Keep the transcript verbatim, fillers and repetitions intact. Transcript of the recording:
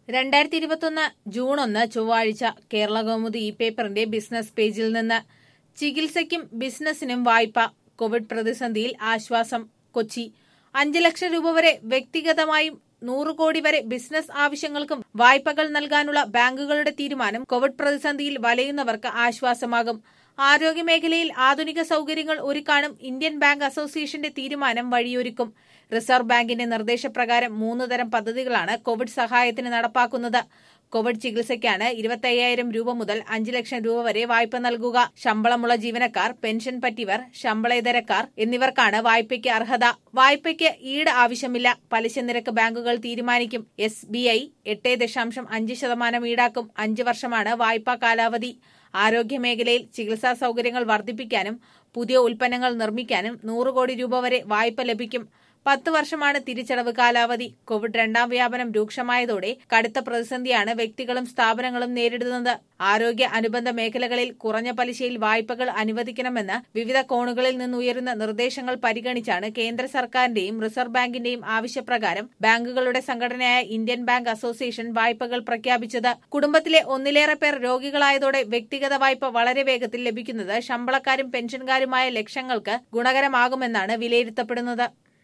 രണ്ടായിരത്തി ഇരുപത്തൊന്ന് ജൂൺ ഒന്ന് ചൊവ്വാഴ്ച കേരള കൗമുദി ഇ പേപ്പറിന്റെ ബിസിനസ് പേജിൽ നിന്ന് ചികിത്സയ്ക്കും ബിസിനസിനും വായ്പ കോവിഡ് പ്രതിസന്ധിയിൽ ആശ്വാസം കൊച്ചി അഞ്ച് ലക്ഷം രൂപ വരെ വ്യക്തിഗതമായും നൂറ് കോടി വരെ ബിസിനസ് ആവശ്യങ്ങൾക്കും വായ്പകൾ നൽകാനുള്ള ബാങ്കുകളുടെ തീരുമാനം കോവിഡ് പ്രതിസന്ധിയിൽ വലയുന്നവർക്ക് ആശ്വാസമാകും. ആരോഗ്യമേഖലയിൽ ആധുനിക സൌകര്യങ്ങൾ ഒരുക്കാനും ഇന്ത്യൻ ബാങ്ക് അസോസിയേഷന്റെ തീരുമാനം വഴിയൊരുക്കും. റിസർവ് ബാങ്കിന്റെ നിർദ്ദേശപ്രകാരം മൂന്ന് തരം പദ്ധതികളാണ് കോവിഡ് സഹായത്തിന് നടപ്പാക്കുന്നത്. കോവിഡ് ചികിത്സയ്ക്കാണ് ഇരുപത്തയ്യായിരം രൂപ മുതൽ അഞ്ച് ലക്ഷം രൂപ വരെ വായ്പ നൽകുക. ശമ്പളമുള്ള ജീവനക്കാർ, പെൻഷൻ പറ്റിയവർ, ശമ്പളേതരക്കാർ എന്നിവർക്കാണ് വായ്പയ്ക്ക് അർഹത. വായ്പയ്ക്ക് ഈട് ആവശ്യമില്ല. പലിശ നിരക്ക് ബാങ്കുകൾ തീരുമാനിക്കും. എസ് ബി ഐ എട്ട് ദശാംശം അഞ്ച് ശതമാനം ഈടാക്കും. അഞ്ച് വർഷമാണ് വായ്പാ കാലാവധി. ആരോഗ്യമേഖലയിൽ ചികിത്സാ സൌകര്യങ്ങൾ വർദ്ധിപ്പിക്കാനും പുതിയ ഉൽപ്പന്നങ്ങൾ നിർമ്മിക്കാനും നൂറ് കോടി രൂപ വരെ വായ്പ ലഭിക്കും. പത്ത് വർഷമാണ് തിരിച്ചടവ് കാലാവധി. കോവിഡ് രണ്ടാം വ്യാപനം രൂക്ഷമായതോടെ കടുത്ത പ്രതിസന്ധിയാണ് വ്യക്തികളും സ്ഥാപനങ്ങളും നേരിടുന്നത്. ആരോഗ്യ അനുബന്ധ മേഖലകളിൽ കുറഞ്ഞ പലിശയിൽ വായ്പകൾ അനുവദിക്കണമെന്ന് വിവിധ കോണുകളിൽ നിന്നുയരുന്ന നിർദ്ദേശങ്ങൾ പരിഗണിച്ചാണ് കേന്ദ്ര സർക്കാരിന്റെയും റിസർവ് ബാങ്കിന്റെയും ആവശ്യപ്രകാരം ബാങ്കുകളുടെ സംഘടനയായ ഇന്ത്യൻ ബാങ്ക് അസോസിയേഷൻ വായ്പകൾ പ്രഖ്യാപിച്ചത്. കുടുംബത്തിലെ ഒന്നിലേറെ പേർ രോഗികളായതോടെ വ്യക്തിഗത വായ്പ വളരെ വേഗത്തിൽ ലഭിക്കുന്നത് ശമ്പളക്കാരും പെൻഷൻകാരുമായ ലക്ഷങ്ങൾക്ക് ഗുണകരമാകുമെന്നാണ് വിലയിരുത്തപ്പെടുന്നത്.